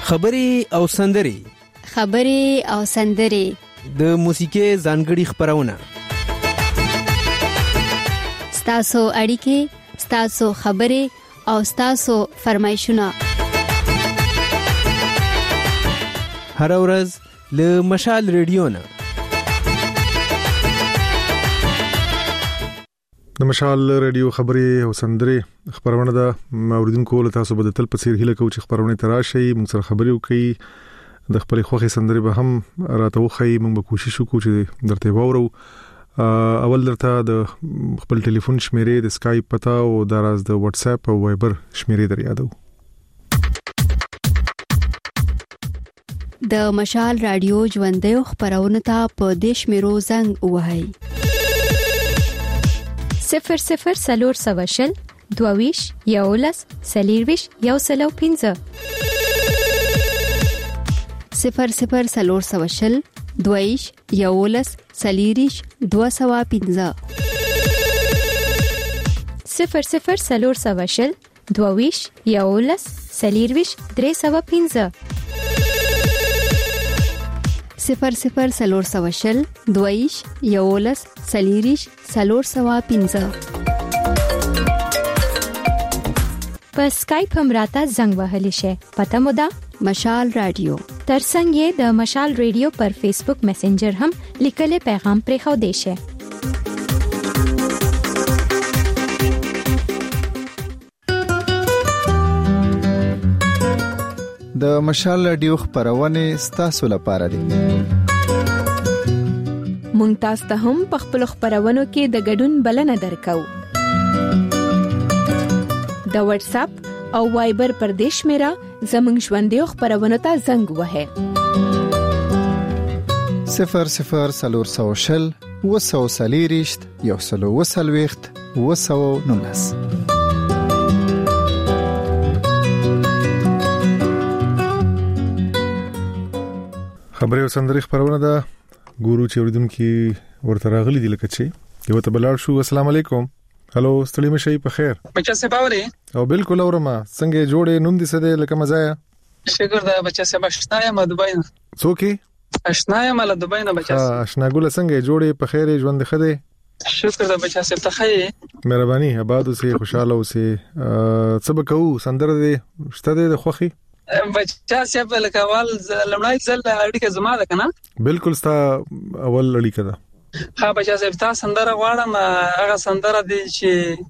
خبري او سندري د موسیقي ځانګړي خبرونه ستاسو اړیکې، ستاسو خبرې او ستاسو فرمایشونه هر ورځ له مشال ریډیو نه. د مشال ریډیو خبري او سندري خبرونه ده. اوریدونکو له تاسو به د تل په څیر هیله کوم چې خبرونه تراشي، موږ سره خبري وکړي، د خپل خوخي سندري به هم راتوخی. موږ به کوشش وکړو چې درته وورو. اول درته د خپل ټلیفون شمیرې، د اسکایپ پتا او د راز د واتس اپ او وایبر شمیرې در یادو. د مشال رادیو ژوندۍ خبرونه ته په دیش میرو زنګ وهاي 00 22 یولس سلیرویش یوسلو 15 00 22 یولس سلیریش 215 00 22 یولس سلیرویش 315 00 22 یولس سلیریش 315 په اسکایپ هم راته زنګ وهلی شي. پته مو ده مشال رادیو. ترڅنګ یې د مشال ریډیو پر فیسبوک میسنجر هم لیکلي پیغام پرې خو دی شي. د مشال رادیو خبرونه ستاسو لپاره دي. مونږ تاسو ته هم په خپل خبرونو کې د ګډون بلنه درکو. د واتس اپ او وایبر پر دیش میرا زمنګ ژوندۍ خبرونه ته زنګ وهه 00 وسوسلیریشت یوسلو وسلويخت وسو نونس. خبري او سندري خبرونه ده. ګورو چې اوریدونکو ورته راغلي دي لکه چې یو ته بلار شو. السلام علیکم. هالو، ستړي مشي په خیر؟ بچا سه باوري او بالکل اورما. څنګه جوړې نوم دي سده لکه مزایا؟ شکر ده بچا سه بشتایا ما دبي نه. څوکي؟ اشنایا مال دبي نه بچا. اشنا ګل څنګه جوړې په خیر ژوند خده؟ شکر ده بچا سه ته خیر. مهرباني آباد اوسې، خوشاله اوسې. سبق او سندره دې شته د خوخي؟ بچا سه په لکوال لمړای ځل اړیکه زما ده کنه؟ بالکل ستا اول اړیکه ده. ها بچا سه تاسو سندره غواړم. هغه سندره دي چې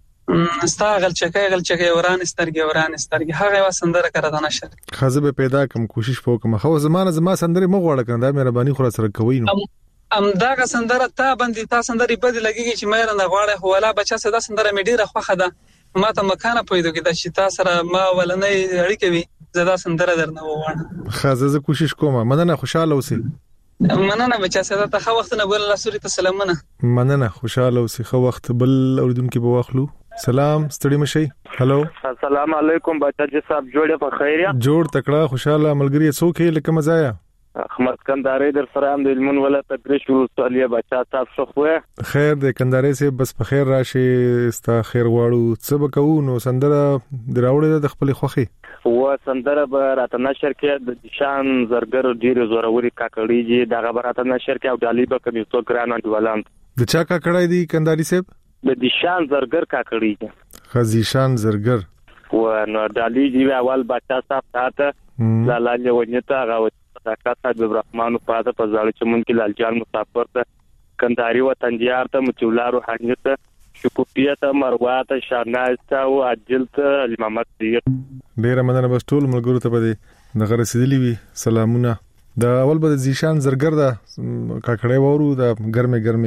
ستا غلچکه وران سترګي هغه سندره کړه د نشر. خازه به پیدا کوم کوشش وکم. خو زما سندره مو غواړه کنه. دا مهرباني خو سره کوي نو. داغه سندره تا باندې تا سندري بد لګيږي چې مې نه غواړه. خو ولا بچا سه دا سندره مې ډیره خوخه ده. ما ته مکانه پیدا کړه چې تاسو سره ما ولنې اړیکه وي. زدا سندره درنه وونه. خازه کوشش کوم. مننه، خوشاله اوسې. مننه بچا سره ته خو وخت نه ګور الله سوري ته سلامونه. مننه، خوشاله اوسې. خو وخت بل اوریدونکو به واخلو. سلام، ستړي مشي. هالو، السلام علیکم بچا جی صاحب، جوړه په خیر یا؟ جوړ تکړه خوشاله ملګری څوک لکه مزایا؟ احمد کنداري در سره هم د علمون ولا تدریس ورساليه بچا صاحب شخوه. خیر د کنداري سے بس په خیر راشي. استا خیر واړو. څه بکو نو سندره دراوړې د خپل خوخي و سندره به راته نشر کې د شان زرګر ډیر زوروري کاکړيږي. دغه به راته نشر کې او ډالي به کوي تو ګران ډولان. د چا کاکړای دی کنداري صاحب؟ د شان زرګر کاکړيږي. خزیشان زرګر و نو ډالي دی اول بچا صاحب ته لا لا ونیته غو صداقت عبد الرحمن فاده په ځاله چې مونږ کې لالجان مسافر ته کنداري وطن دیار ته مچولا روحانیت ته شکوپیه ته مروات شاناز ته او عجل ته محمد دیر. ډیر مننه. بس ټول ملګرو ته به دغه رسیدلی وي سلامونه. دا اول به زیشان زرګر دا کاکړې وورو دا ګرمه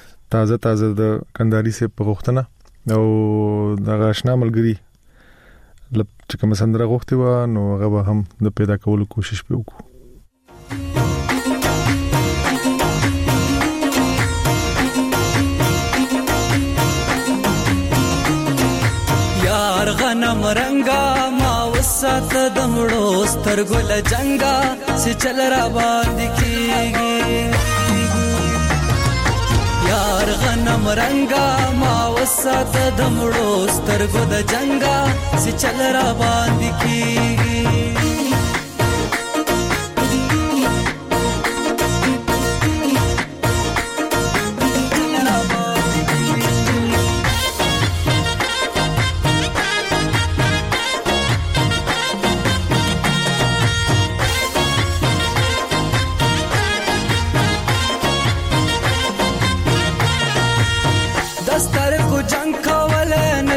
تازه د کنداري سے په غوښتنه او دغه آشنا ملګری چې کوم سندره غوښتي و نو هغه به هم د پیدا کولو کوشش وکړو. یار غنم رنگا ما وسات دمړو سترګل جنگا چې چل را باندې کیږي. یار غنم رنگا ما وسات دمړو سترګو د جنگا چې چل را باندې کیږي.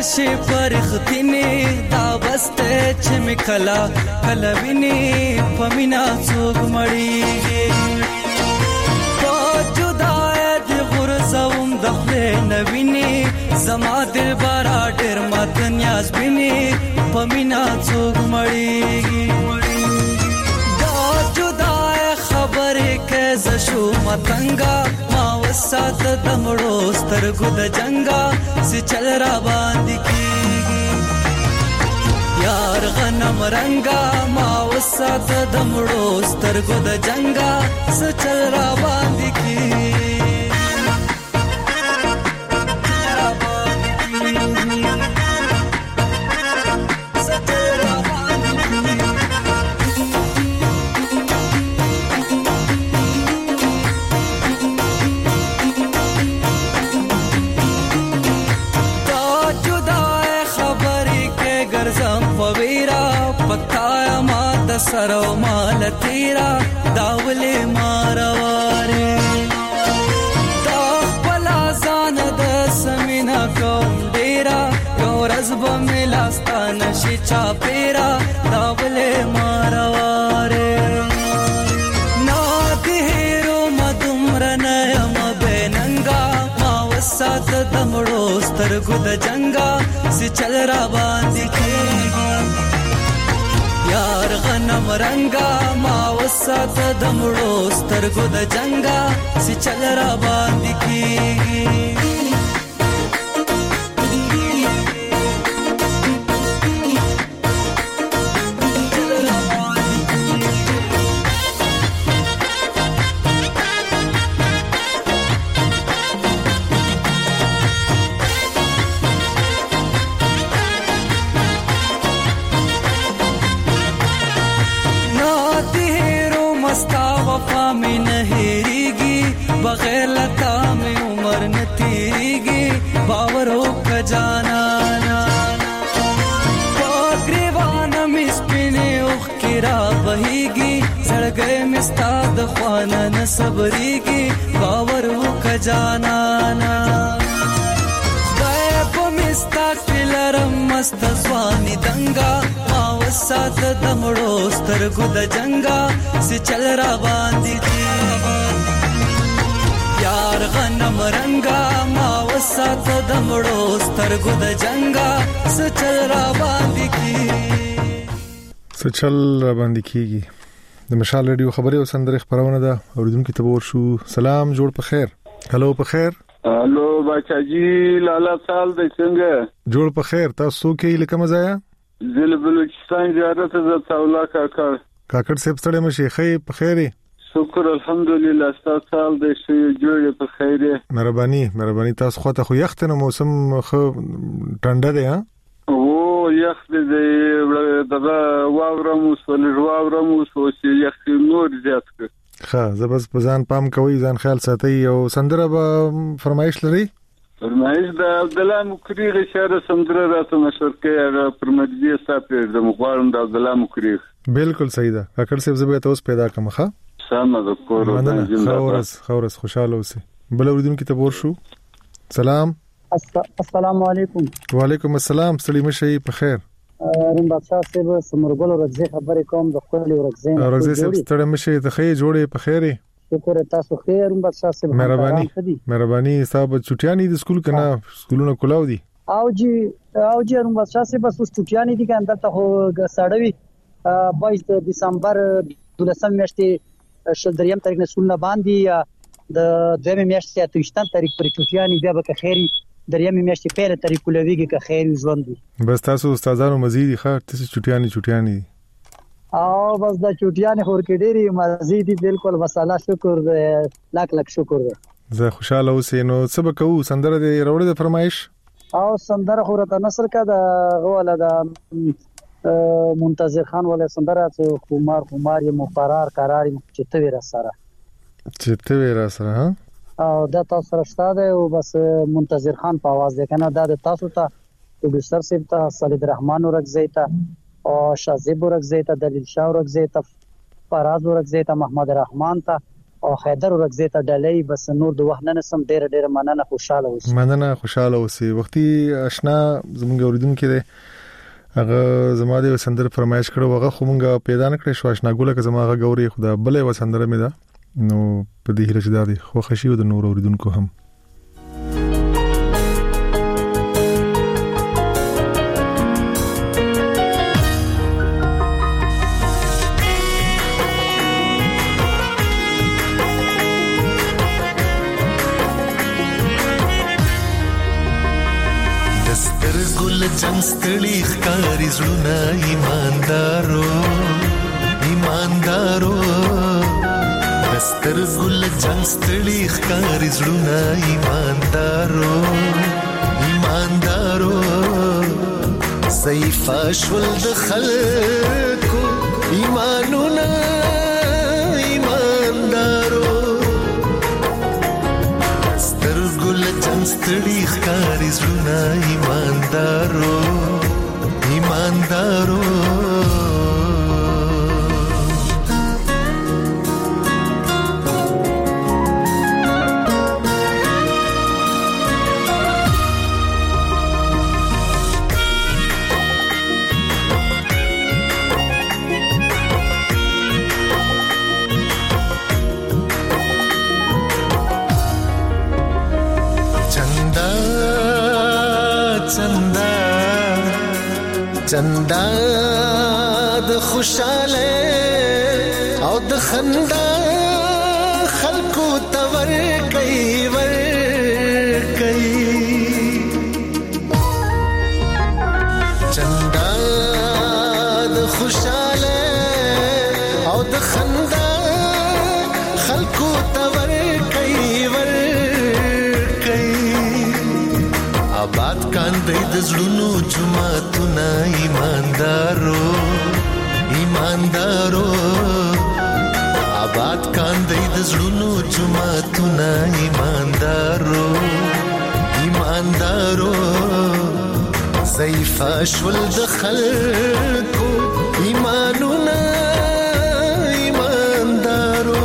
شي پرختینه دا بسته چې مکلا کلا ویني پمینا څوک مړیږي په جدای د غرزوم د خپل نویني زما دل بارا ډېر مات نیاز بیني پمینا څوک مړیږي دا جدای خبره کې زشو متنګا ما وسات دمړو سترګو د جنگا سي چل را باندې کیږي یار غنم رنگا ما وسات دمړو سترګو د جنگا سي چل را باندې کیږي سرو مال تیرا داولې مارواره دا خپل ځان د سمینا کوم ډیرا یو رزب ملاستان شي چا پیرا داولې مارواره نا دهرو مدمر نیم بننګا ما وسات دمړو سترګو د جنگا سي چل را باندې کیږي یار غنم رنگا ما وسات دمړو سترګو د جنگا سي چل را باندې کیږي बगैर लता में उम्र न तीरेगी बावरों का जाना ग्रेवाना मिस्पिने उखिरा बहेगी सड़गे मिस्ताद ख्वाना न सबरेगी बावरों का जाना गायब मिस्ताक पिलरम मस्त स्वानी दंगा मावसात दमड़ो स्तरगु द जंगा से चल रा बांधी यार غنم رنگا ما وسات دمړو سترګو د جنگا سچل را باندې کی سچل را باندې کیږي د مشال ریډیو خبري او سندره خبرونه ده اوریدونکو ته ورشو سلام جوړ په خیر هلو په خیر هلو بچا جی لالا سال د څنګه جوړ په خیر تاسو کې لکه مزایا زل بلوچستان زیارت ز تولا کاکړ صاحب ستړي مشي خې په خیره شکر الحمدلله تاسو سال د شي جوړ په خیره مهرباني تاسو خو ته خو یخت نه موسم خو ټنډه ده او یخت دې دغه واورم وسو یخ نور زیات کړ ښه زبس په ځان پام کوي ځان خیال ساتي او سندره به فرمایش لري فرمایش د عبد الله مکریغ شهر سندره راته مشور کوي هغه پرمدي صاحب د مغوارم د عبد الله مکریغ بالکل صحیح ده کاکړ صاحب زبې تاسو پیدا کومه سلام د کور خورس خوشاله اوسئ بل اوریدونکو ته ورشو سلام السلام علیکم وعلیکم السلام ستړي مشي په خیر رم بادشاہ صاحب سمرګل ورځي خبرې کوم د خپل ورځي صاحب ستړي مشي ته خې جوړې په خیره شکر تاسو خیر رم بادشاہ صاحب مهرباني صاحب چټیانی د سکول کنه سکولونه کولاو دي او جی رم بادشاہ صاحب بس چټیانی دي کنده ته سړوي 22 دسمبر 12 میاشتې شلدریم تاریخ نه سولنه باندې د دویمه میاشتې 28 تاریخ پر چټیانی بیا به خیری دریم میاشتې پیله تاریخ کولویږي که خیر ژوند بس تاسو استادانو مزيدي ښه تاسو چټیانی او بس دا چټیانی خور کې ډېری مزيدي بالکل وساله شکر لاک شکر زه خوشاله اوسې نو څه به کوو سندره دې راوړې د فرمایش او سندره خو راته نسل کا د غواله د منتظر خان ولا سندره چې خمار یې مقرر قرار چته ور سره ها او دا تاسو سره شته او بس منتظر خان په आवाज ده کنه دا تاسو ته پروډوسر سیب ته صالح الرحمن ورغزی ته او شازیب ورغزی ته دلیل شاه ورغزی ته فراز ورغزی ته محمد الرحمن ته او حیدر ورغزي ته ډالۍ بس نور د وخت نه سم ډېر مننه خوشاله اوسئ وختي آشنا زموږ اوریدونکو دی هغه زما د سندر فرمایش کړو هغه خو مونږه پیدا نکړې شو آشنا ګوله که زما هغه غوري خدا بلې وسندره مې ده نو په دې هیله چې دا دي خو خشي د نور اوریدونکو هم جنگ ستړي ښکاری زړونه ایماندارو دستر ګل جنگ ستړي ښکاری زړونه ایماندارو صیفا شول د خلکو ایمانونه ایماندارو دستر ګل جنگ ستړي ښکاری زړونه ایماندارو چندا د خوشاله او د خندا خلکو تور کوي چندا د خوشاله او د خندا خلکو تور کوي آباد کاندې د زړونو جمعتونه ایماندارو آباد کاندې د زړونو جمعتونه ایماندارو ضعیفه شول د خلکو ایمانونه ایماندارو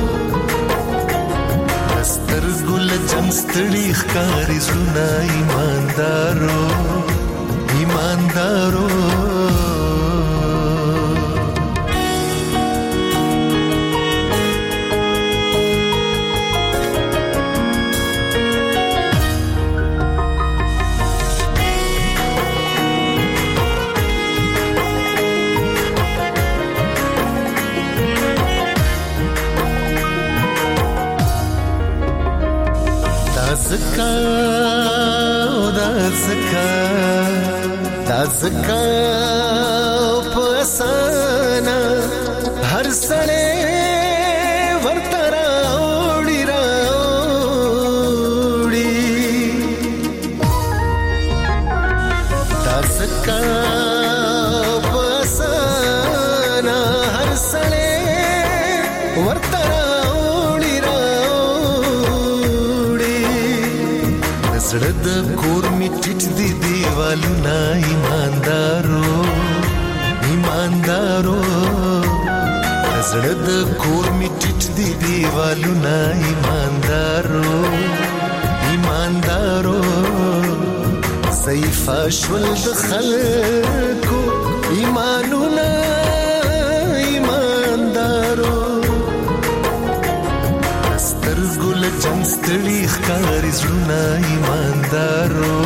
سترګو له جنګ ستړي ښکاري زړونه ایماندارو دازکا پسانا هر سړی ورته راوړي دازکا پسانا هر سړی ورته راوړي زړه د کور می ټیټ دی دیوالونه ایماندارو زړه د کور می ټیټ دی دیوالونه ایماندارو صیفا شول د خلکو ایمانونه ایماندارو سترګو له جنګ ستړي ښکاري زړونه ایماندارو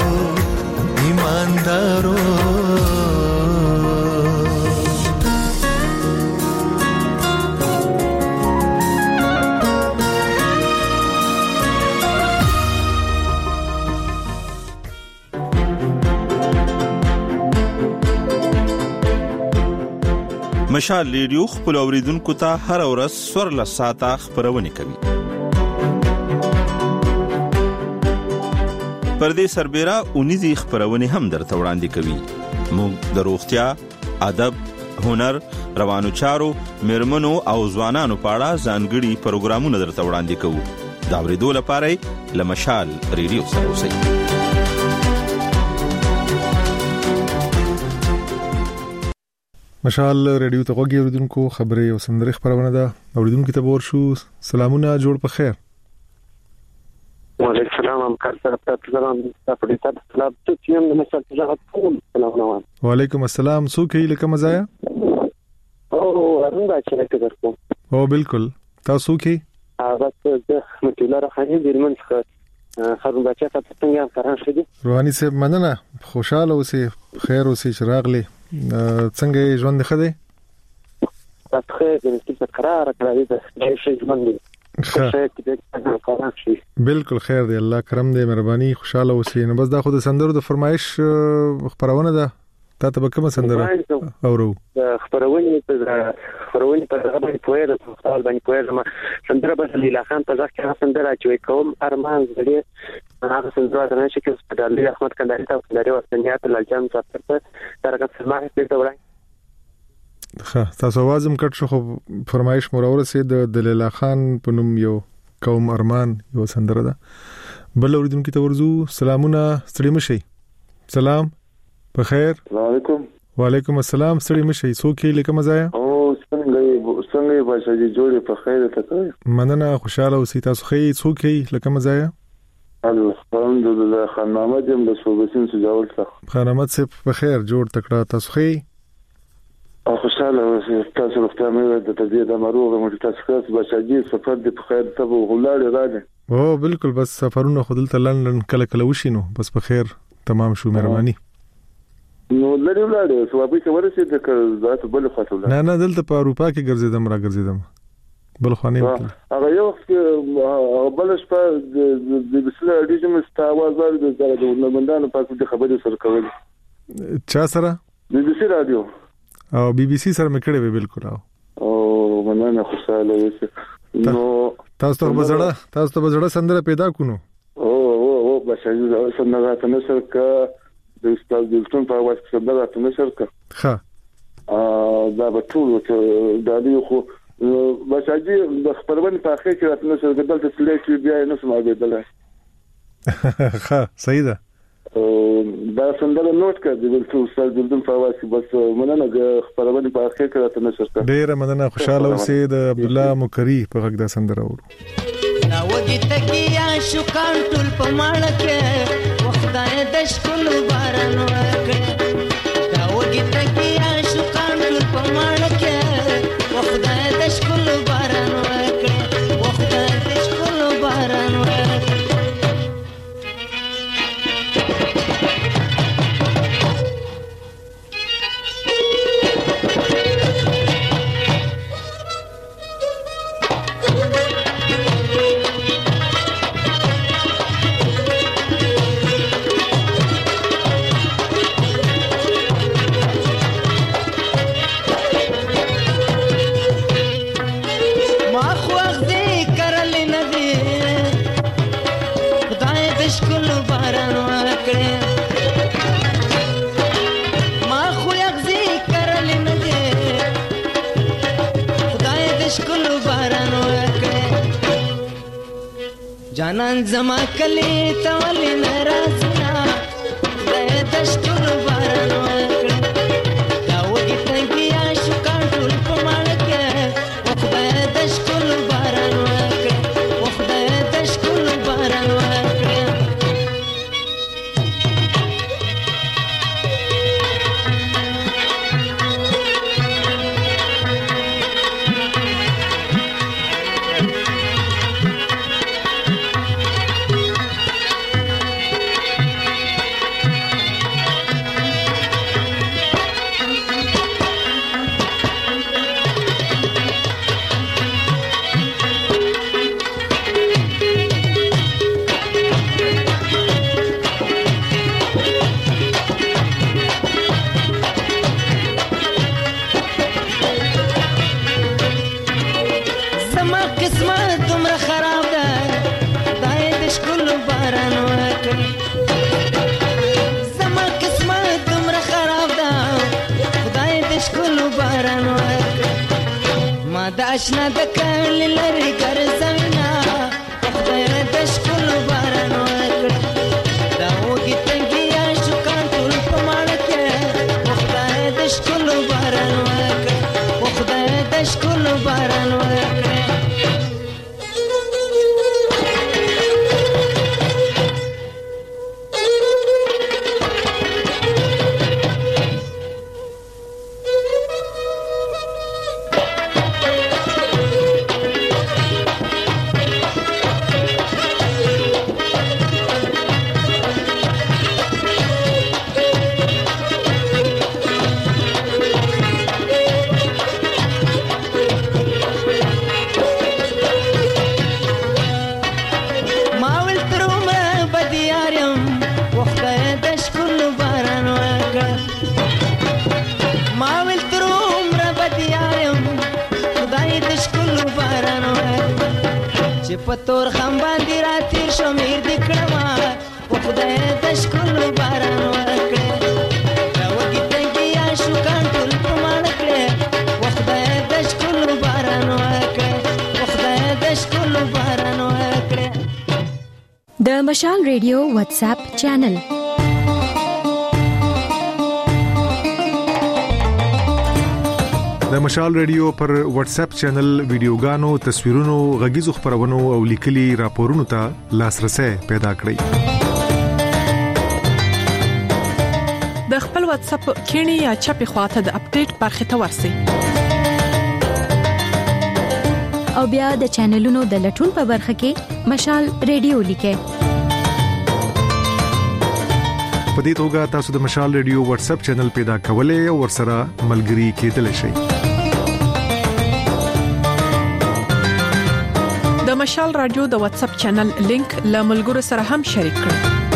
مشال ریډیو خپل اوریدونکو ته هر ورځ 14 ساعته خبرونه کوي. پر دې سربېره اونیزي خبرونه هم درته وړاندې کوي. موږ د روغتیا، ادب، هنر، روانو چارو، مرمنو او ځوانانو په اړه ځانګړي پروګرامونه درته وړاندې کوو. دا ورېدو لپاره لمشال ریډیو سره اوسئ. مشال ریډیو ته غوږی اوریدونکو خبري او سندري خبرونه ده اوریدونکو ته ورشو سلامونه جوړ په خیر وعلیکم السلام امکان سره تاسو په دې تاسو سلام چې یم د مشال ته سلام وعلیکم السلام څوک یې لکه مزایا او ارنده چې درکو او بالکل تاسو کې هغه څه متلاره خاني د منځ خرون بچا ته څنګه فران شدي روحاني سه مننه خوشاله اوسې خیر اوسې شراغلي څنګه ژوند خده تاسو خیر د څه قرار کړی د شي ژوند بالکل خیر دی الله کرم دی مهرباني خوشاله اوسې نو بس دا خو د سندرو د فرمایش خبرونه ده تا ته کوم سندره اورو خبرونه په هغه باندې پوهه د خپل باندې پوهه ما سندره بس لیلا خان په ځکه هغه سندره چې کوم ارمان زړه هغه سندره د نشه کې په دالي احمد کنداري ته کنداري ورسنیات لالجان سفر ته درګه سلمانه په وړاندې ښه تاسو وازم کټ شو فرمایش مورور سي د لیلا خان په نوم یو کوم ارمان یو سندره ده بل اوریدونکو ته ورزو سلامونه ستړي مشي سلام په خیر وعلیکم وعلیکم السلام ستړي مشي څوک یې لکه مزایا او څنګه بچا دي جوړې په خیر ته مننه خوشاله اوسې تاسو خې څوک یې لکه مزایا الحمدلله خان محمد یم د صوبسین سجاول څخه خان محمد سي په خیر جوړ تکړه تاسو خې او خوشاله اوسې تاسو روغتیا مې د تدې د مروغه مو تاسو خاص بچا دي سفر دې په خیر ته غولاړي راځي او بالکل بس سفرونه خودل ته لندن کله وشینو بس په خیر تمام شو مهرباني نو لري ولاړ سوابي کې ورسې د ذات بل خاطر نه دلته په اروپا کې ګرځیدم را ګرځیدم بل خانه هغه یو بل شپه د بسله اډیجم استاوازار د نمندانو په دې خبرې سره کول چا سره بي بي سي رادیو او بي بي سي سره مکړې به بالکل او مننه خوشاله اوسې نو تاسو ته بزړه سندره پیدا کونو او بس سندره ته نشر کا د استاد دلتون په واسطه سندره ته نشر کا ها دا به ټول د دې خو بس اجي د خپلوان په اخر کې راته نشر کېدل چې سلیکټ بیا نه سم اوریدل ها صحیح ده دا سندره نوٹ کړ د استاد دلتون په واسطه بس مننه خپلوان په اخر کې راته نشر کا ډیره مننه خوشاله اوسې د عبد الله مکری په غږ دا سندره ورو نا وګی تکیا شو کان ټول په ماړه کې وختای د شکل باران ورکړه دا وګی تکیا شو کان ټول په ماړه کې وختای د شکل باران ورکړه وختای د شکل باران ورکړه جانان زما کلی تولی نرازنا د شکر باران وکړه دا وګی تنګیا شو کاټول په ماړه کې وخدای د شکر باران وکړه وخدای د شکر باران وکړه آشنا د کړل لري ګرځوینا خدای د شکل باران وکړه دا وګی تنګیا شو کان ټول په ماړه کې خدای د شکل باران وکړه او خدای د شکل باران وکړه پتور خم باندې را تیر شو میر دې کړما او خدای د شکل باران وکړه دا وګی تنګیا شو کانټول پمان کړه او خدای د شکل باران وکړه او خدای د شکل باران وکړه د مشال ریډیو واتس اپ چینل د مشال ریډیو پر واتس اپ چینل ویډیوګانو، تصویرونو، غږیزو خبرونو او لیکلي راپورونو ته لاسرسي پیدا کړئ. د خپل واتس اپ کینی یا چپی خواته د اپډیټ برخه ته ورسئ. او بیا د چینلونو د لټون په برخه کې مشال ریډیو لیکئ. په دې توګه تاسو د مشال ریډیو واتس اپ چینل پیدا کولای او ورسره ملګري کېدلی شئ. د مشال رادیو د واتس اپ چینل لینک له ملګرو سره هم شریک کړئ.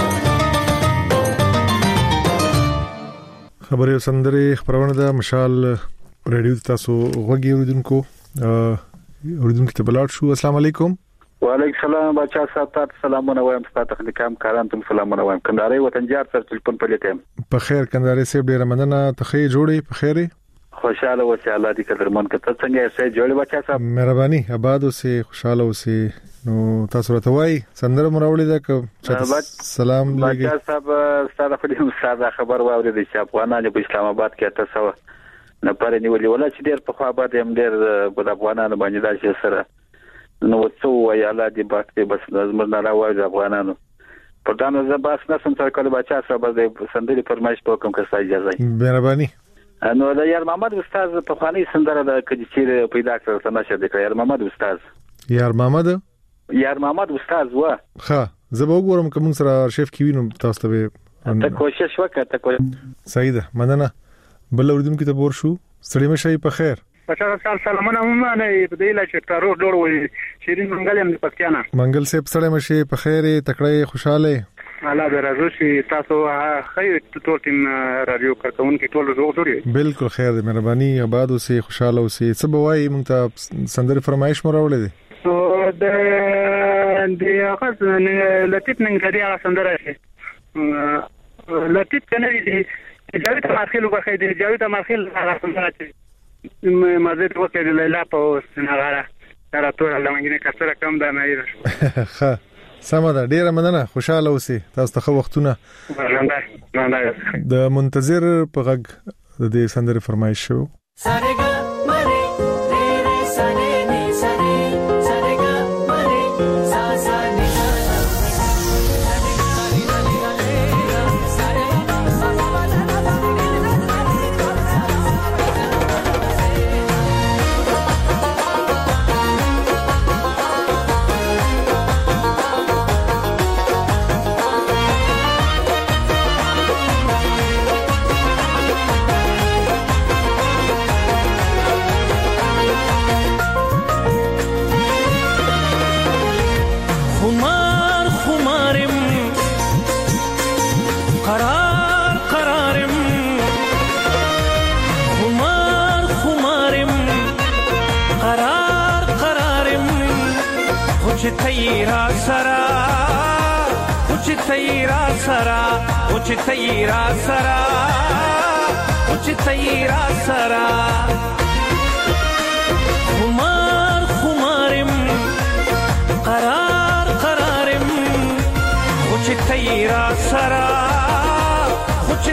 خبري سندري خبرونه د مشال رادیو تاسو غوږی اوریدونکو ته بلاد شو. السلام علیکم. وعلیکم السلام بچا صاحب، سلامونه وایم ستاسو تخنیکام کاران ته سلامونه وایم. کندهاري وطنجار سره ټلیفون پلیتم. په خیر کندهاري سیب ډیر مننه. ته خې جوړې په خیره خوشاله اوسې، الله دې قدرمن کړه. څنګه یې جوړې بچا صاحب؟ مهرباني آباد اوسې، خوشاله اوسې. نو تاسو راته وای سندره مراولې ده که سلام لګي بچا صاحب؟ ستاسو په دې ساده خبر واورې چې افغانانو په اسلام آباد کې تاسو نه پاره نیولې ولا چې ډیر په خوا باندې هم ډیر په افغانانو باندې داسې سره نو څو وای الله دې باکې بس زموږ نه راوځي افغانانو په دانو زباس نه سم تر کله بچا صاحب د سندري فرمایش په کوم کې اجازه مهرباني. نو د یار محمد استاد په خواني سندره د کدي چیر پیدا کړو ته نشه د یار محمد استاد استاد و ښه زه به وګورم کوم سره ارشیف کې وینم تاسو ته کوشش وکړه. صحیح ده مننه. بل اوریدونکو ته بور شو. سړی مشه په خیر. بچا سلامونه مونږ نه په دې لا چې تاروخ ډور وي شیرین منګل هم پکتیانا منګل سیب سړی مشه په خیر تکړه خوشاله الله دې راځو چې تاسو خیر ټول ټیم رادیو کارکون کې ټول زوغ جوړي. بالکل خیر دې مهرباني آباد اوسې خوشاله اوسې. څه بوای مونږ ته سندره فرمایش مراولې دي نو د هغه لطیف ننګری هغه سندره شي لطیف کنه دي جاوید مارخیل وبخې دي جاوید مارخیل هغه سندره شي مزه وکړه د لیلا په سنغاره تر ټول لمنګینه کثره کم ده نه ایره ښه سم ده. ډیره مننه. خوشاله اوسې. تاسو ته وختونه د منتظر په غږ د دې سندره فرمایش شو.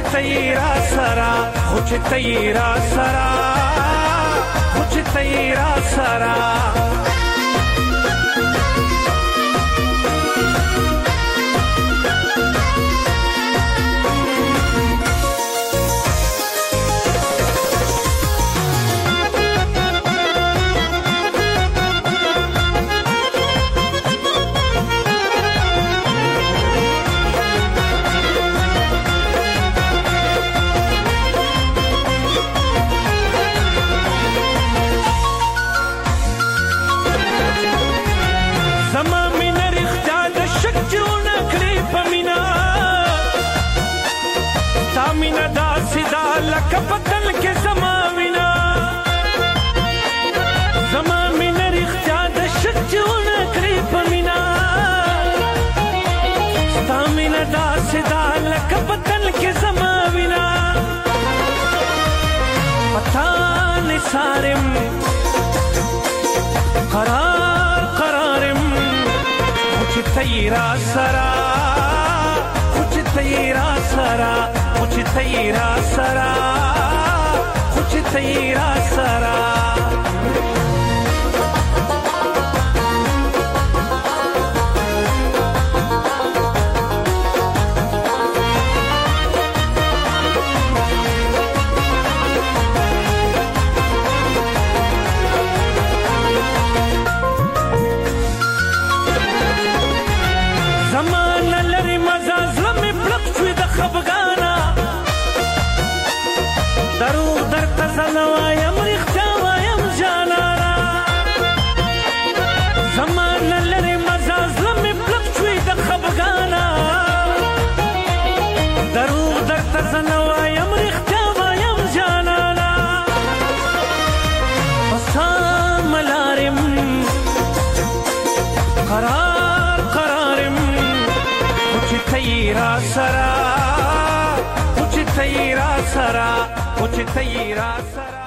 تیرا سرا خوش تیرا سرا خوش تیرا سرا کپتل کې زماوینا زمامین رښتیا د شچونه کړی پمینا ستامین دا سدا کپتل کې زماوینا پتا نثارم قرار قرارم خوش تیرا سرا خوش تیرا سرا خوش تیرا سرا خوش تیرا سرا زمان لري مزاز لمې پلک شوي د خفګانا دروغ درته زه وایم رښتیا وایم جانانا زمان لري مزاز لمې پلک شوي د خفګانا دروغ درته زه وایم رښتیا وایم جانانا پسام لارم قرار قرارم خوش تیرا سرا خوش تیرا سرا خوش تیرا سرا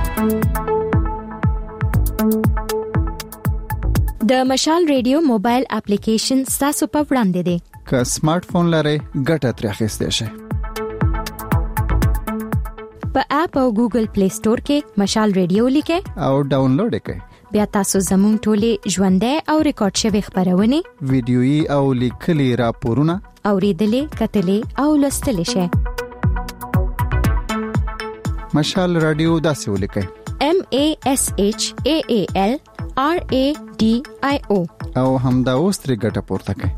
د مشال ریډیو موبایل اپلیکیشن تاسو په وړاندې دی که سمارټ فون لرئ ګټه ترې اخیستی شئ په اپ او ګوګل پلی سٹور کې مشال ریډیو لیکئ او ډاونلوډ یې کړئ بیا تاسو زموږ ټولې ژوندۍ او ریکارډ شوي خبرونه ویډیويي او لیکلي راپورونه اوریدلې کتلې او لوستلې شئ مشال رادیو داسې ولیکئ MASHAALRADIO او همدا اوس ترې ګټه پورته کړئ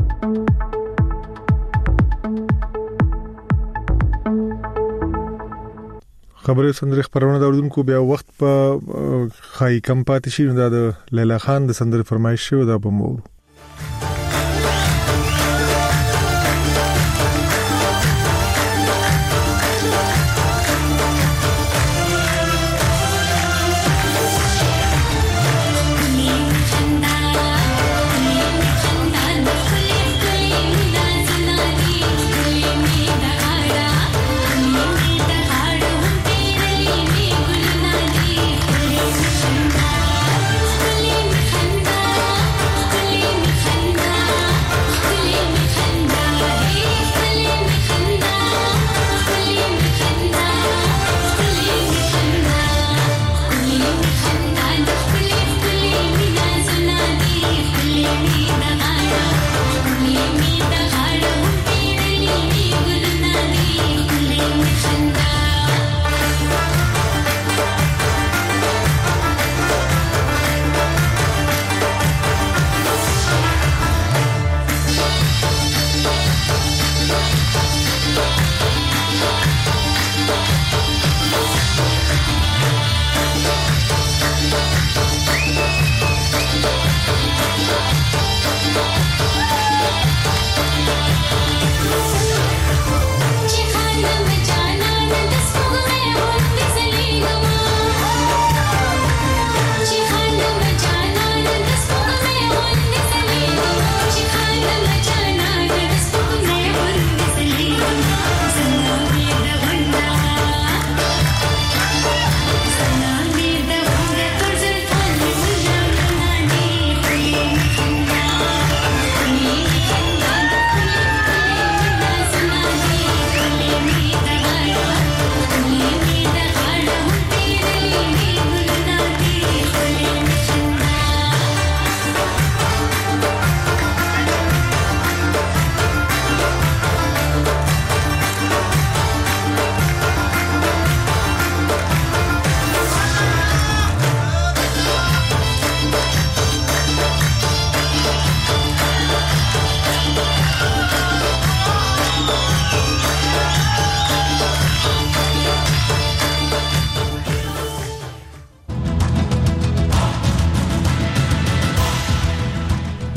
خبرې سندرې خبرونه د اوریدونکو بیا وخت په خای کم پاتې شي دا د لیلا خان د سندرې فرمایش شو دا په مو Thank you.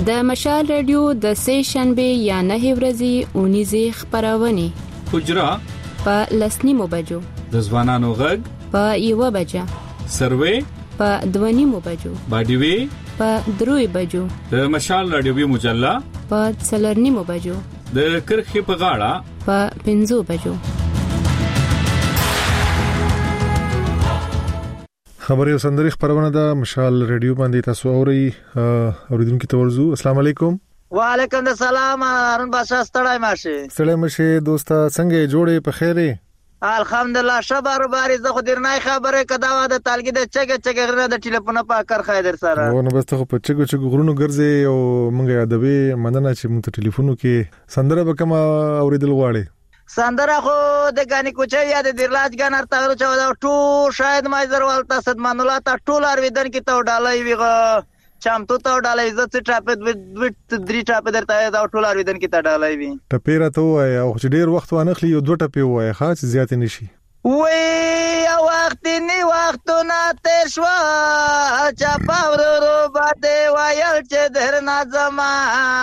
د مشال رادیو د سه شنبه یا نه ورځې اونیزه خبرونه حجرا په لسنیمو بجو، د ځوانانو غږ په 1 بجه، سروې په 2 بجو، باډیوي په 3 بجو، د مشال رادیوي مجله په 4 بجو، د کرخې په غاړه په 5 بجو. خبري سندري خبرونه د مشال رادیو باندې تاسو اوري اوریدونکو ته ورزو. السلام علیکم. وعلیکم السلام. هارون بادشاہ ستړی ماشه دوستا څنګه جوړې په خیره؟ الحمدلله شبر باري زه خو درنای خبره کدا و د تالګي د چګ غره د ټلیفون په کار خایدر سره نو بس ته په چګ غرونو ګرځي او مونږه یادوي مننه چې مونږ ته ټلیفونو کې سندره به کوم اوریدل غواړي. سندره خو د غاني کوچي یاد درلاج غنر تاغلو چا دا ټول شاید مایزر والتا صدمان الله تا ټول ارویدن کې ته ډالای ویغه چامتو ته ډالای عزت ټاپد و 3 ټاپ درته دا ټول ارویدن کې ته ډالای وی ټپیره ته وای او چې ډیر وخت وانخلی یو 2 ټپی وای خاص زیات نشي وی وخت نی وختونه تیر شو چا پاورو باندې وایل چې درنا زما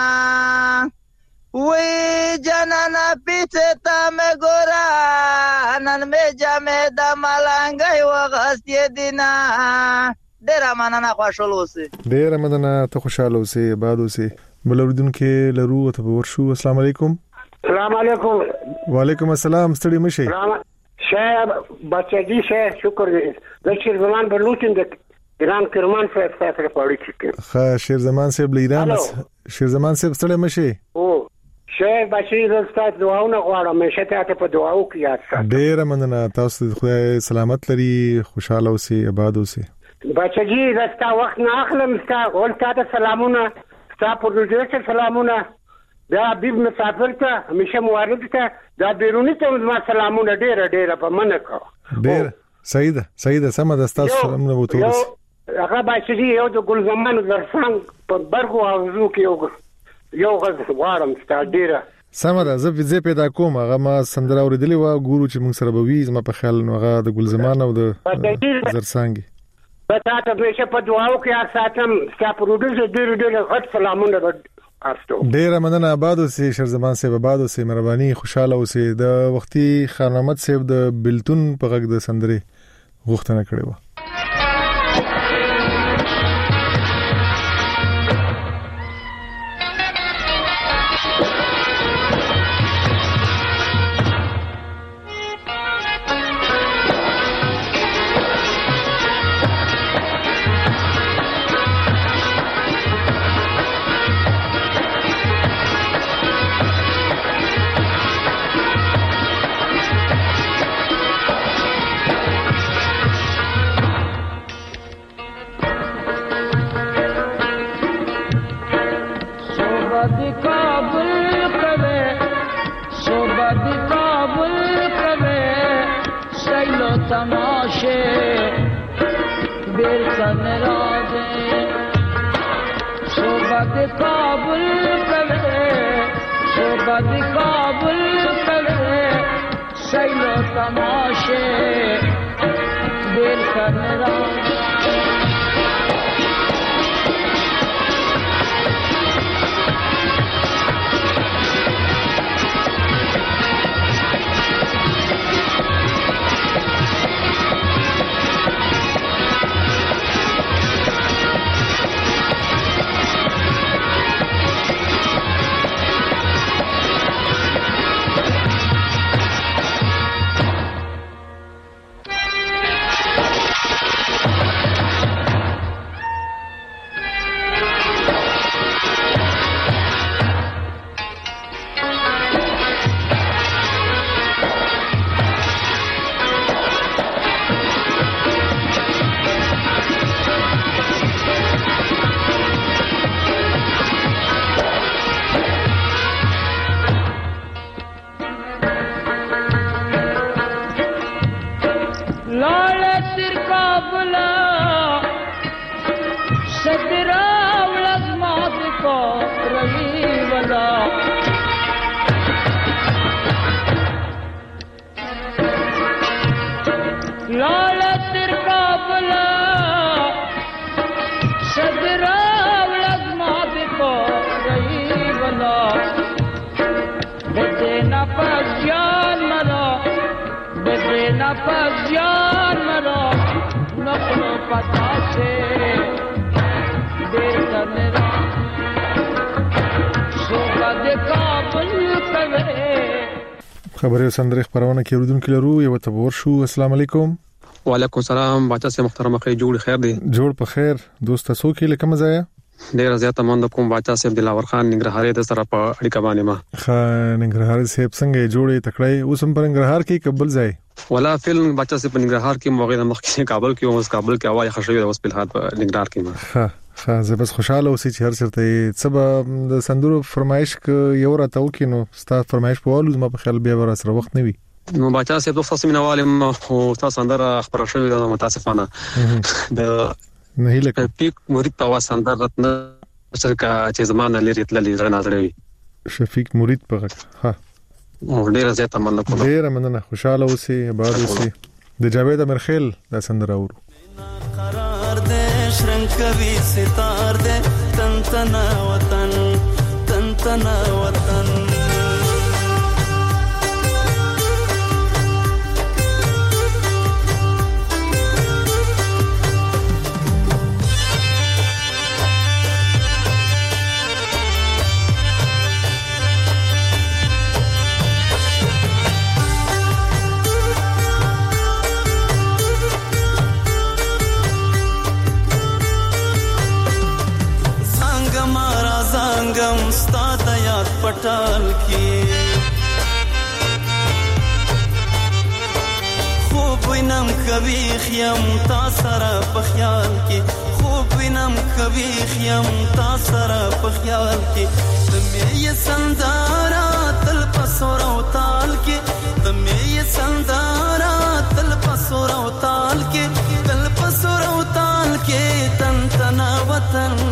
وی جنانا پیچھے تا میں گورا نن میں جامع دا ملانگای وغستی دینا ډیره مننه خوشاله اوسئ. ډیره مننه ته خوشاله اوسئ آباد اوسئ. بلوردون کې لرو ته ورشو. السلام علیکم. السلام علیکم. وعلیکم السلام. ستړي مشي. شاه بچی شه شکر دې د شیر زمان بلوچن د ایران کرمان صاحب سره پاړی چې ښه شیر زمان صاحب لیدان شیر زمان صاحب ستړي مشي. او شه بچی زستا دعاونه غواړم مشه ته په دعاو کې یاد ساتم. ډیره مننه تاسو خدای سلامت لري خوشاله اوسئ آباد اوسئ. بچی زستا وخت نه اخلم ستا ولتا ته سلامونه ستا پروډوسر سلامونه دا حبیب مسافر ته همیشه موارد ته دا بیرونی ته ما سلامونه ډیره په منه کو ډیر سعید سم د تاسو سلام نه وته هغه بچی یو د ګل زمان درسنګ په برغو اوزو کې یو غز غواړم ستا ډیره سمره زه پیدا کوم هغه ما سندره اوریدلې و ګورو چې موږ سره به وي زما په خیال نو هغه د ګل زمان او د زرسانګي پتا ته مشه په دعاو کې ساتم ستا پروډوسر ډیره غټ سلامونه ارستو. ډیره مننه آباد اوسئ شیر زمان صاحب آباد اوسئ مهرباني خوشاله اوسئ. د وختي خان محمد صاحب د بلتون په غږ د سندره غوښتنه کړې و. तमाशे बेरसन राजे सोबत काबुल करे सोबत काबुल करे सैलो तमाशे बेरसन राजे صدرا ولد ما بکو پزیان مرا نقل و پتا سے دیتا میرا صحبت کابل کوي. خبري سندري خبرونه کې اوردونکو لرو یو تبور شو. السلام علیکم. وعلیکم السلام. باچا سي محترم اخی جوړ خیر دی. جوړ په خیر. دوست تاسو کې لکه مزایا ډیر زیاته مند کوم. باچا سي دلاور خان ننګرهاري د سره په اړیکه باندې ما ننګرهاري صاحب څنګه جوړې تکړه اوس هم پر ننګرهار کې قبل ځای ولا فلم باچا سي په ننګرهار کې موغه د مخ کې کابل کې اوس کابل کې اوای خشوي اوس په حال په ننګرهار کې ما زه بس خوشاله اوسې چې هر چرته سبا د سندرو فرمایش ک یو راته وکینو ستا فرمایش په والو ما په خیال بیا ور سره وخت نه وي. نو باچا سي د خاص مینوالم او تاسو سندره خبر شوی د متاسفانه د نه هیله پیک مرید په واسندر راتنه څرکا چې زمانه لري تللی رڼا درې شفیق مرید په ها ډیر زیاته مننه کوم. ډیر مننه. خوشاله اوسې آباد اوسې. د جاوید امرخیل د سندره اورو. قرار دے شرنکوي ستار دے تن تنا وطن تن تنا وطن پټال کې خوب وینم کوي خیم تا سره په خیال کې خوب وینم کوي خیم تا سره په خیال کې د مې سندارا تل پسور او تال کې د مې سندارا تل پسور او تال کې تل پسور او تال کې تن تنا وطن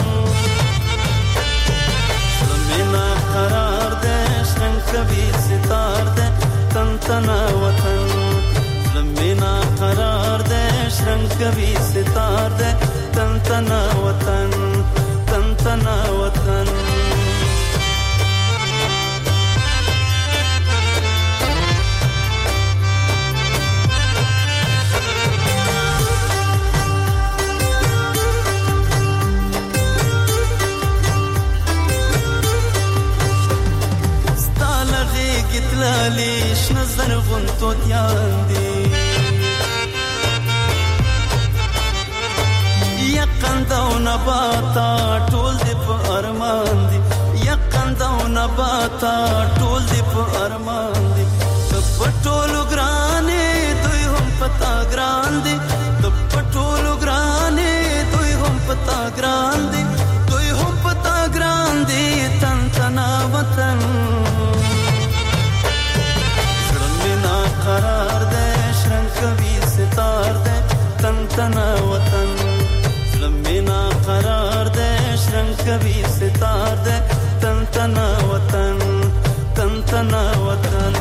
قرار دے شرنکوي ستار دے تن تنا وطن لمینا قرار دے شرنکوي ستار دے تن تنا وطن تن تنا وطن لالي شنزر غنتو دياندي يقندا ونباتا طول دي بأرمان دي يقندا ونباتا طول دي بأرمان دي تبطولو غراني دوي هم پتا غران دي تبطولو غراني دوي هم پتا غران دي دوي هم پتا غران دي تن تنا وطن قرار دے شرنکوي ستار دے تن تنا وطن لمینا قرار دے شرنکوي ستار دے تن تنا وطن تن تنا وطن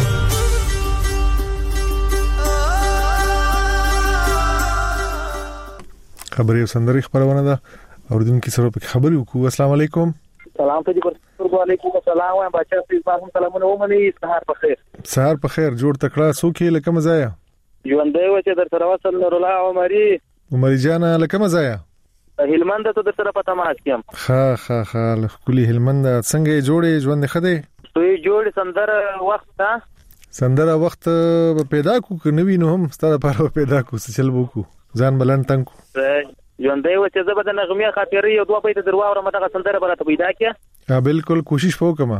خبري سندري خبرونه ده اوردونکو سره په خبري وکړو. السلام علیکم. سلام ته دې وعلیکم السلام او بچا سپاسم سلامونه ومني. سهار په خیر. سهار په خیر. جوړ تکړه سوکي لکه مزایا ژوندې و چې در سره وصل نور الله عمري جان لکه مزایا هلمند ته در سره پتا ما کیم. ها لکلی هلمند څنګه جوړې ژوند خده دوی جوړ سندره وخت سندره وخت پیدا کو نوې نو هم ستاره په پیدا کو چل وکو ځان بلند تنګ ژوندې و چې زبد نغمه خاطرې او دوه په دروا او متغه سندره برته پیدا کړه. بالکل کوشش وکما.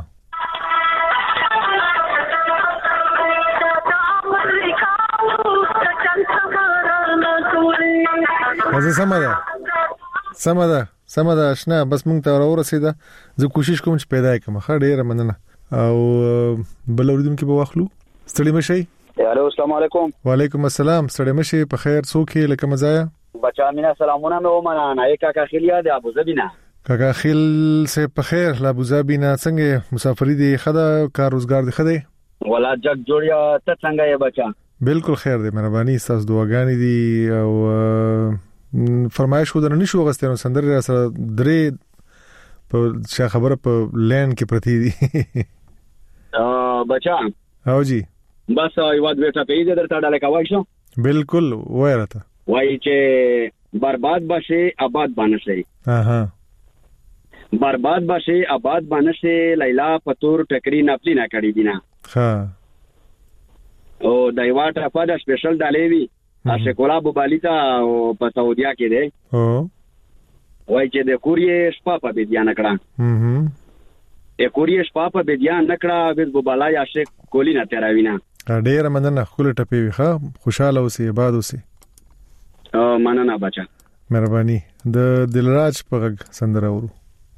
سمه ده آشنا بس مونږ ته ورسېده. زه کوشش کوم چې پیدا کړم. ښه ډیره مننه. او بل اوریدونکو به واخلو. ستړي مشي. الو السلام علیکم. وعلیکم السلام. ستړي مشي په خیر. څوک لکه مزایا بچا مینا سلامونه مې ومنه. نه کاکا خیلیا د ابو ظبی نه. کاکا خیل سه په خیر. لا ابو ظبی نه څنګه مسافری دی خدا کار روزګار دی خده ولا جگ جوړیا ته څنګه یې بچا؟ بالکل خیر دی. مهرباني تاسو دعاګانې دي او فرمایش خو درنه شو غستنو سندره سره درې په خبره په لین کې پرتی دي. بچا او جی بس یو د وټه پیډ درته ډاله کوي شو بالکل وایره وای چې برباد بشي آباد بنشي اها برباد بشي آباد بنشي لیلا پتور ټکری نپلی نه کړی دینا ها او دایواټه په سپیشل دالېوی اشکولا بوبالیتا په سعودیا کې دی وای چې د کوریې شپه په بيدیا نکړه د کوریې شپه په بيدیا نکړه د بوبالا یا شیخ کولی نه تراوینا ډېر مننه خپل ټپی وي خوشاله اوسې آباد اوسې مننه بچا مهرباني د دلراج په غږ سندره ورو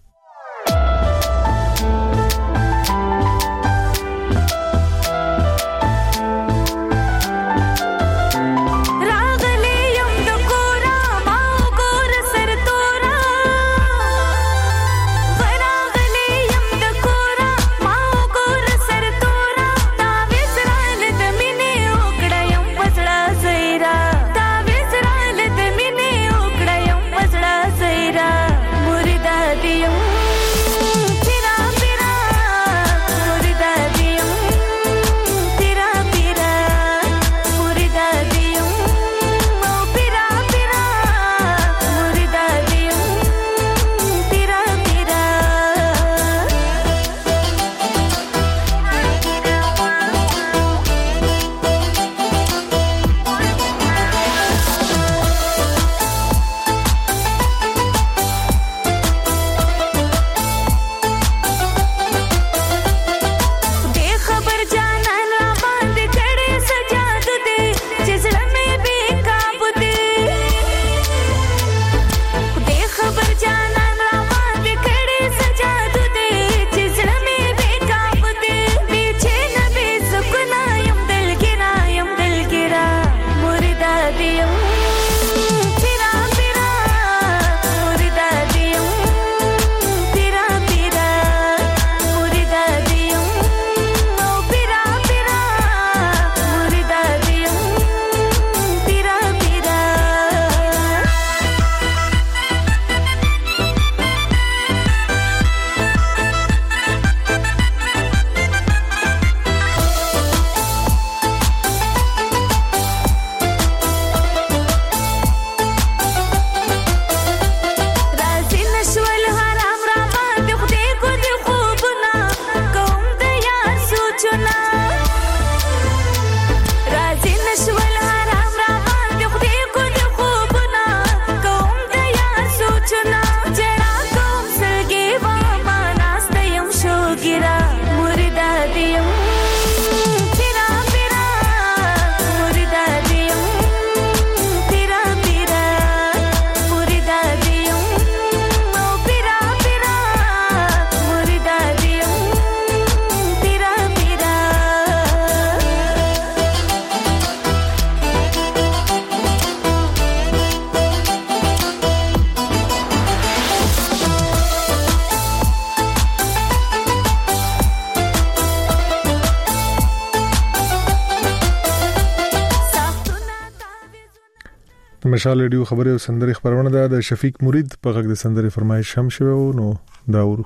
مشال ریډیو خبري او سندري خبرونه ده د شفیق مرید په غږ د سندري فرمایش هم شوی نو دا ورو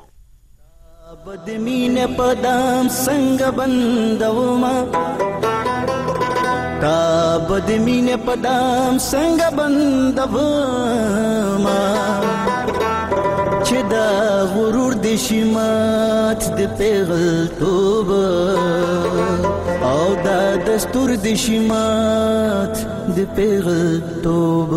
بدمین پدام څنګه بندوما تا بدمین پدام څنګه بندوما چې دا غرور د شمات د پیغل توب او دا دستور د شمات د پیغل توب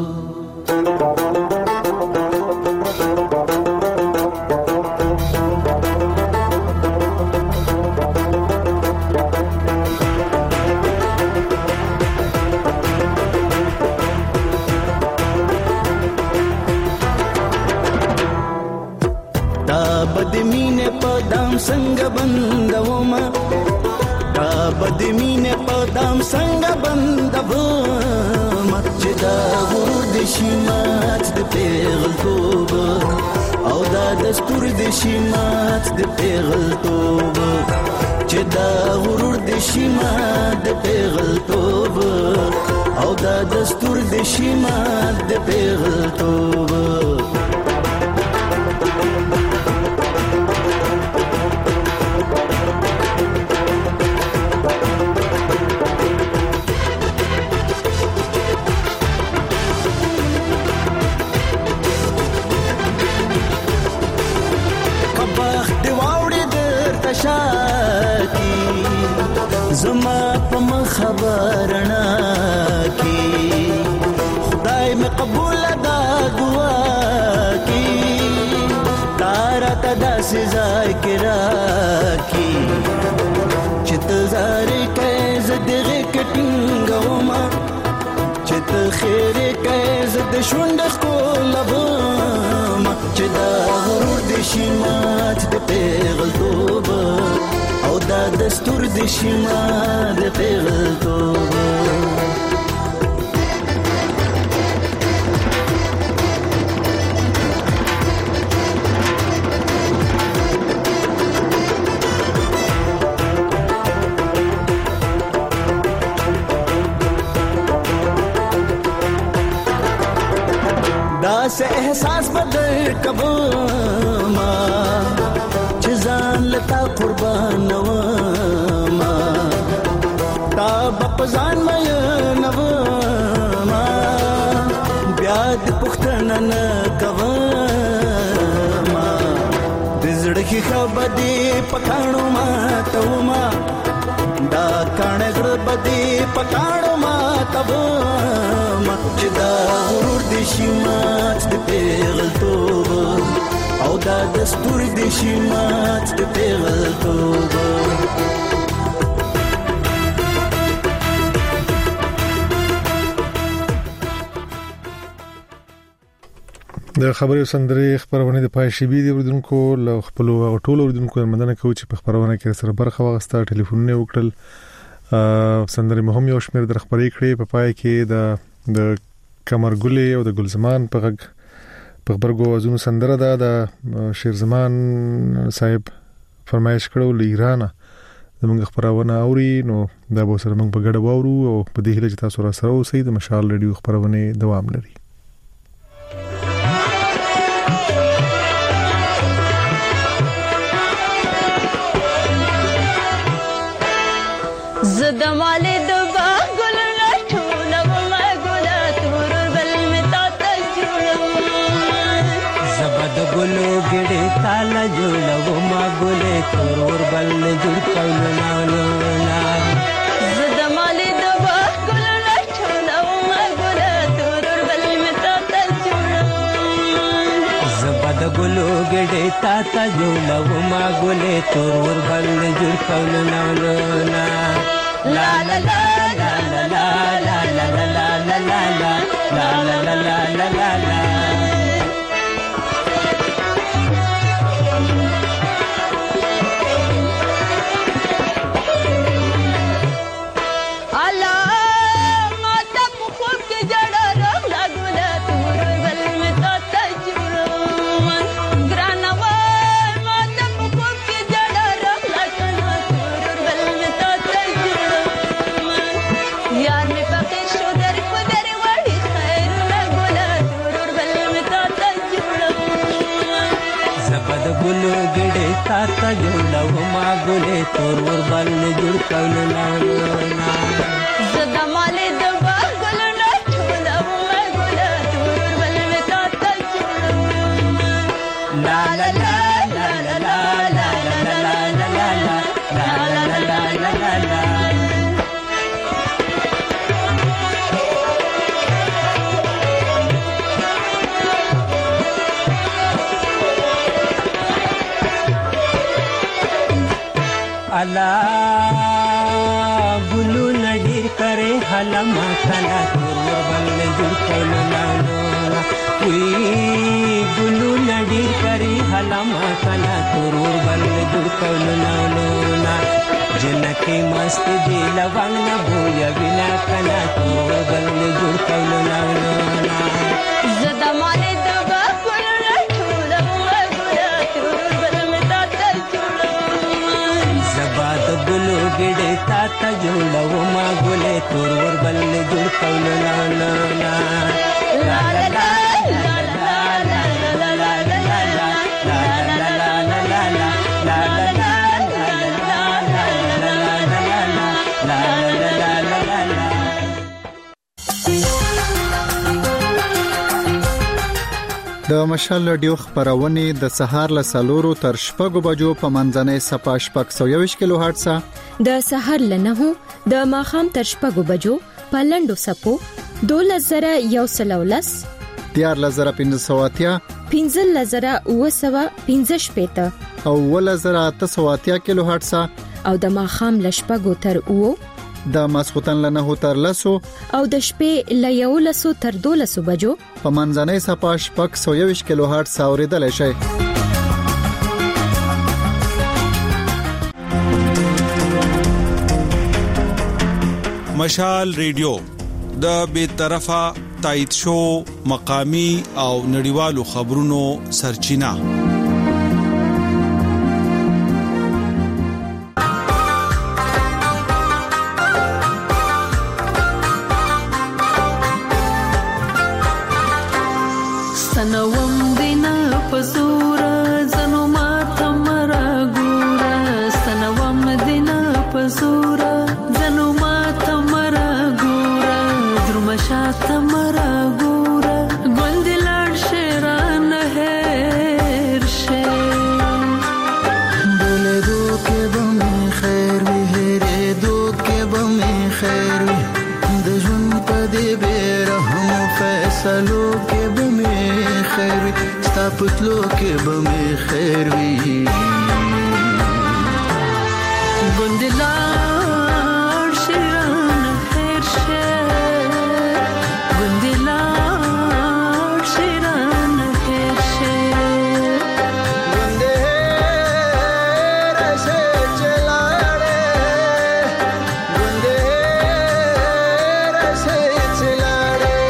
بدمینه پدام څنګه بندوما تا بدمینه پدام څنګه بندوما چې دا غرور د شمات د پیغل توب او دا دستور د شمات د پیغل توب چې دا غرور د شمات د پیغل توب او دا دستور د شمات د پیغل توب تدا سزای کرا کی چت زارې کې زدغه کټنګوما چت خیر کې زد شوند خپل لبما چې دا غرور د شمات د پیغل توبه او دا دستور د شمات د پیغل توبه से एहसास बदल कबो मा चजान लता कुर्बान मा ता बपजान मय नव मा ब्याद पुख्तन न कवा मा दिजड़की खबदी पकाणो मा तवमा दा कणगड़ बदी पकाणो मा तवमा چدا غرور د شمات د پیغل توبه او دا دستور د شمات د پیغل توبه د خبري سندري خبرونه د پای شي بي دي وردونکو له خپل ټولو وردونکو مننه کوم چې په خبرونه کې سره برخه واغسته ټلیفونونه وکړل سندري مهم یو شمیر د خبري کړې په پای کې د کمرګلې او د ګلزمان په غږ په خبرګو ازونو سندره ده د شیرزمان صاحب فرمایش کړو ل ایران زموږ خبرونه اوري نو دا به سره موږ په ګډه وورو او په دې هله چې تاسو را سره اوسئ د مشال ریډیو خبرونه دوام لري زدماله د باغ ګل ټول ما ګل تور بل متا تجړم زبد ګلو ګډه تالا جوړو ما ګل تور بل جوړ کولو نالو زدماله د باغ ګل ټول ما ګل تور بل متا تجړم زبد ګلو ګډه تاتا جوړو ما ګل تور بل جوړ کولو نالو La la la la la la la la la la la la la la la la la la la تا جوړو ما ګلې تور ور بل جوړ کولو نا زدماله د باغ ګل نه ټولو ما ګلې تور بل متا تا جوړو لا لا لا لا لا لا لا لا لا لا لا لا अला गुलू नडीर करे हलमा कला तोर बल जुड़ कौलो लालो कोई गुलू नडीर करे हलमा कला तोर बल जुड़ कौलो लालो ना जनके मस्त दे लवंग न भोया बिना कला तोर बल जुड़ कौलो लालो ना जदमाले दबा कुल ठोला गुला तोर बल में ताता जुड़ो जबाद गुलो गिड़े ताता जुड़ो मा गुले तोर बल जुड़ कौलो लालो ना ला ला ला د مشال رادیو خبرونه د سهار له سالورو تر شپږو بجو په منځنۍ صفه شپږ 120 کیلو هرتز د سهار له 9 د ماخام تر شپږو بجو په لندو سپو 12113 14580 15915 او 1880 کیلو هرتز او د ماخام لشپګو تر او د ماسختن لنه تر لسو او د شپې ل 11 تر 12 بجو په منځنۍ صفه شپږ 120 کیلو هرتز اوریدل شي. مشال ریډیو د بیطرفه تایید شو مقامی او نړیوالو خبرونو سرچینه. سنوم دینا پزورا زنو ما تمرا ګورا سنوم دینا پزورا زنو ما تمرا ګورا درمشا تمرا ګورا ګوندلار شیران هر شه بوله دو کې بم خیر وی هره دو کې بم خیر وی د ژوند په دې بیرحم فیصلو کې بم خیر وی ستا پتلو کې بم خیر وی ګوندلار شیران هر شه ګوندلار شیران هر شه ګوندهر سے چلاړې ګوندهر سے چلاړې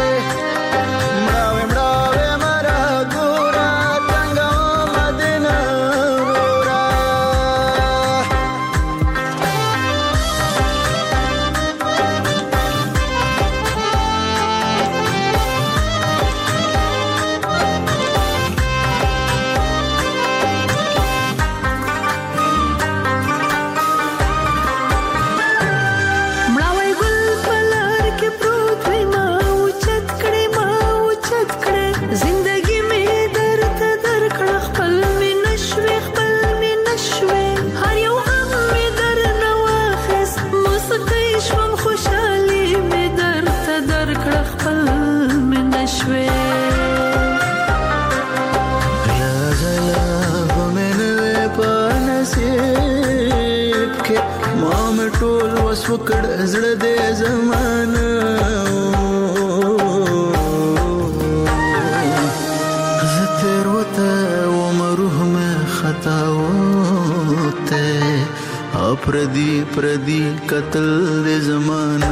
مړاوې مړاوې مرا ګورا څنګه مدینه ګورا مړاوی ګل پلار کې پروت وي ما اوچت کړې زندګي مې درته درکړه خپل مې نشوي هر یو غم مې درنه واخیست موسیقي شوم خوشحالي مې درته درکړه خپل مې نشوي یا زلا بمنوي په نصیب کې ما مې ټول وس وکړ زړه دې زمانه زتر وته ومروح مې خطا وته پردي قتل دې زمانه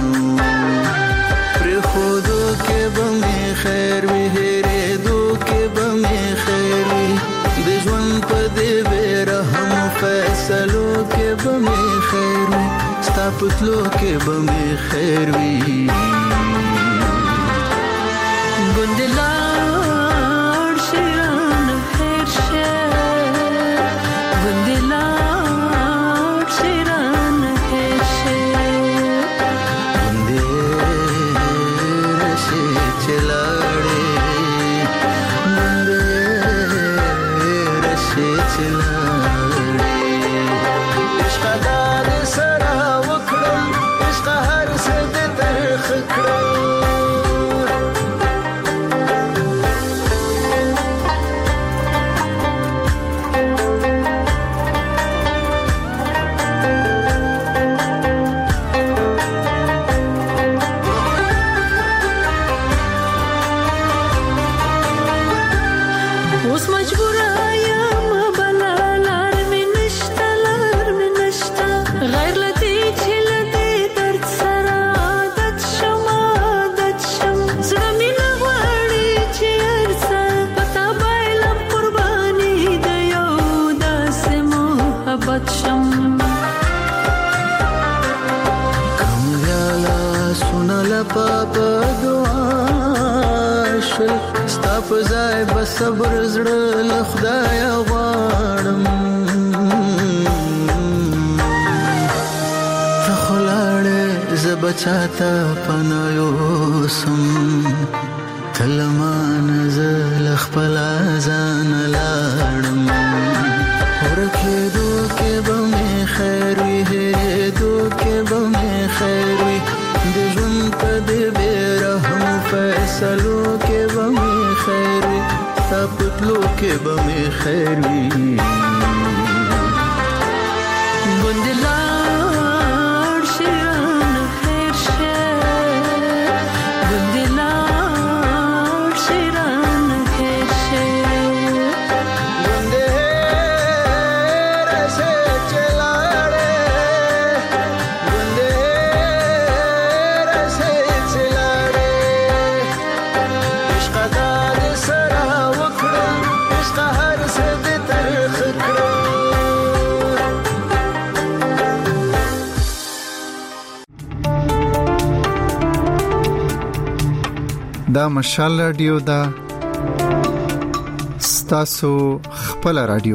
پر خودو کې بمې خیر وی هره دو کې بمې خیر وی د ژوند په دې بیرحم فیصلو کې بمې خیر وی ستا پتلو کې بمې خیر وی ګوندلار شیران هر شه ګوندلار شیران هر شه ګوندهر سے چلاړې ګوندهر سے چلاړې عشق دار سره وکړم عشق هر څه دې ترخ کړم اوس مجبور یم بلا لار مې نشته غیر لدی چې لدی درد سره عادت شم زړه مې نه غواړي چې ارڅه پتا بایلم قرباني د یو داسې محبت شم کملالا سنالا پاپا دعا شل ستا په ځای به صبر زړه له خدایه غواړم ته خو لاړې زه به چاته پناه یوسم ته له مانه زه له خپله ځانه لاړم ورکېدو کې به مې خیر وي هېرېدو کې به مې خیر وي د ژوند په دې بې رحم فیصلو کې به مې خیر وي ستا پتلو کې به مې خیر وي بندلار شیران خیر شه بندلار شیران خیر شه دا مشال رادیو دا ستاسو خپل رادیو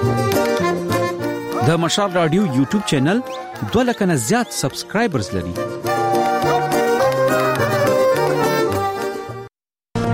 د مشال رادیو یوټیوب چینل 2 لک نه زیات سبسکرایبرز لري.